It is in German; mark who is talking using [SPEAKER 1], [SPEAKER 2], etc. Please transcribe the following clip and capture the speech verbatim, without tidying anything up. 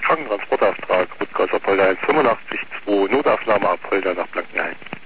[SPEAKER 1] Krankentransportauftrag, Rutgers Apolder eins fünfundachtzig zwei, Notaufnahme Apolder nach Blankenheim.